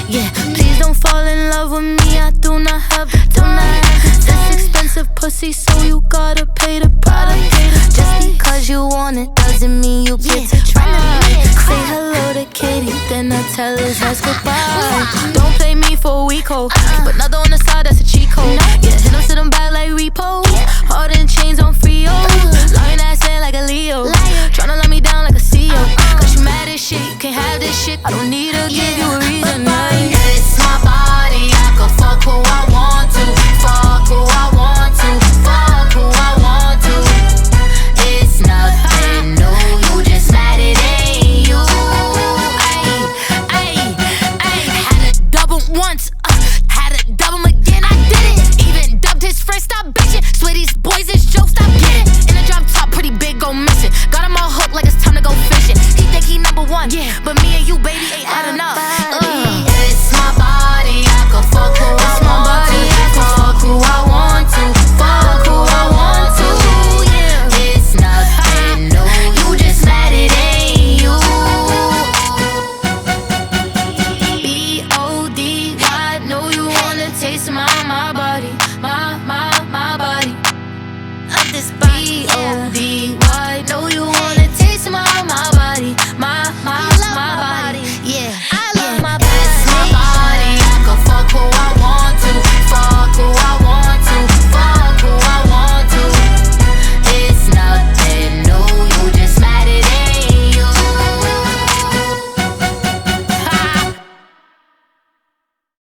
Yeah, please don't fall in love with me, I do not have the time. This expensive pussy, so you gotta pay the price. Just because you want it doesn't mean you get to try. Say hello to Katie, then I tell her nice goodbye. Don't play me for a weak hoe, but another on the side, that's a cheat code. Yeah, hit them, sit them back like repo. Hard in chains on Frio. Lying ass in like a Leo. Tryna let me down like a CEO. Cause you mad as shit, you can't have this shit. I don't need to give you a reason, yeah.